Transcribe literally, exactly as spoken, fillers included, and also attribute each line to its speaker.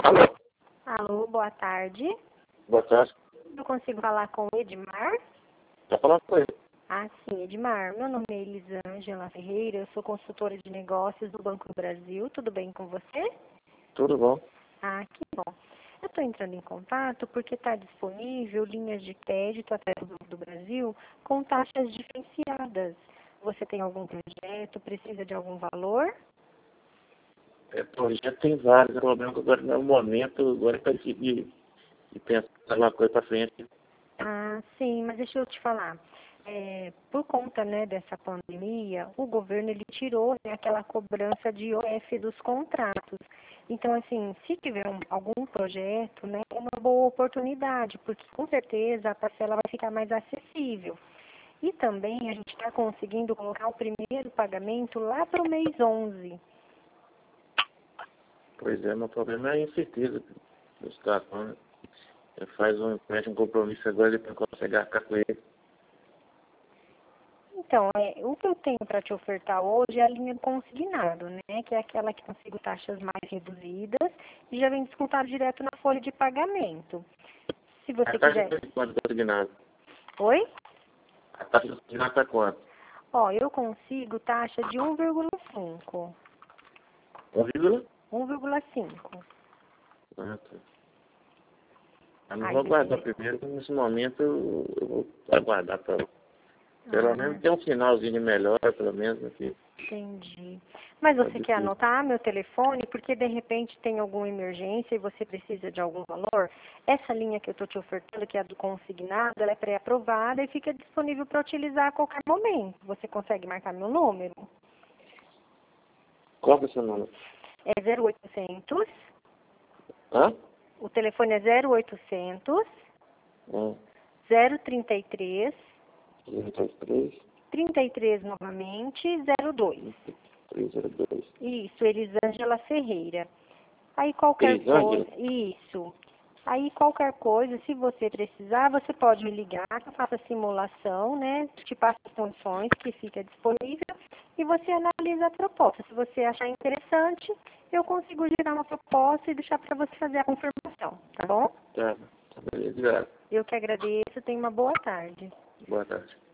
Speaker 1: Alô?
Speaker 2: Alô, boa tarde.
Speaker 1: Boa tarde.
Speaker 2: Eu consigo falar com o Edmar?
Speaker 1: Tá falando com ele.
Speaker 2: Ah, sim, Edmar. Meu nome é Elisângela Ferreira, eu sou consultora de negócios do Banco do Brasil. Tudo bem com você?
Speaker 1: Tudo bom?
Speaker 2: Ah, que bom. Eu estou entrando em contato porque está disponível linhas de crédito até do Banco do Brasil com taxas diferenciadas. Você tem algum projeto, precisa de algum valor?
Speaker 1: É, projeto tem vários. O problema é que agora não é o momento, agora é para de, de pensar alguma coisa para frente.
Speaker 2: Ah, sim, mas deixa eu te falar. É, por conta, né, dessa pandemia, o governo ele tirou, né, aquela cobrança de I O F dos contratos. Então, assim, se tiver um, algum projeto, né, é uma boa oportunidade, porque com certeza a parcela vai ficar mais acessível. E também a gente está conseguindo colocar o primeiro pagamento lá para o mês onze.
Speaker 1: Pois é, meu problema é a incerteza dos cartões. Né? Você faz um empréstimo, um compromisso agora e depois consegue arcar com ele.
Speaker 2: Então, é, o que eu tenho para te ofertar hoje é a linha do consignado, né? Que é aquela que consigo taxas mais reduzidas e já vem descontado direto na folha de pagamento. Se
Speaker 1: A
Speaker 2: você
Speaker 1: taxa
Speaker 2: quiser...
Speaker 1: está de quanto consignado?
Speaker 2: Oi?
Speaker 1: A taxa de consignado está quanto?
Speaker 2: Ó, eu consigo taxa de um vírgula cinco.
Speaker 1: Um vírgula?
Speaker 2: um vírgula cinco.
Speaker 1: Ah, tá. Eu não
Speaker 2: Aí
Speaker 1: vou aguardar
Speaker 2: depois...
Speaker 1: primeiro, porque nesse momento eu eu vou aguardar para pelo
Speaker 2: Ah,
Speaker 1: menos ter um sinalzinho de melhora, pelo menos aqui.
Speaker 2: entendi. Mas
Speaker 1: Tá
Speaker 2: você quer
Speaker 1: difícil.
Speaker 2: anotar meu telefone? Porque de repente tem alguma emergência e você precisa de algum valor? Essa linha que eu estou te ofertando, que é a do consignado, ela é pré-aprovada e fica disponível para utilizar a qualquer momento. Você consegue marcar meu número?
Speaker 1: Qual que é o seu número?
Speaker 2: É zero oitocentos.
Speaker 1: Hã?
Speaker 2: O telefone é zero oitocentos,
Speaker 1: Hum.
Speaker 2: zero trinta e três,
Speaker 1: trinta e três,
Speaker 2: trinta e três novamente, zero dois.
Speaker 1: três zero dois.
Speaker 2: Isso, Elisângela Ferreira. Aí qualquer
Speaker 1: Elisângela?
Speaker 2: coisa, isso. Aí qualquer coisa, se você precisar, você pode me ligar, que eu faço a simulação, né? Te passo as condições que fica disponível e você analisa a proposta. Se você achar interessante, eu consigo gerar uma proposta e deixar para você fazer a confirmação, tá bom?
Speaker 1: Tá, tá beleza. Obrigado.
Speaker 2: Eu que agradeço, tenha uma boa tarde.
Speaker 1: Boa tarde.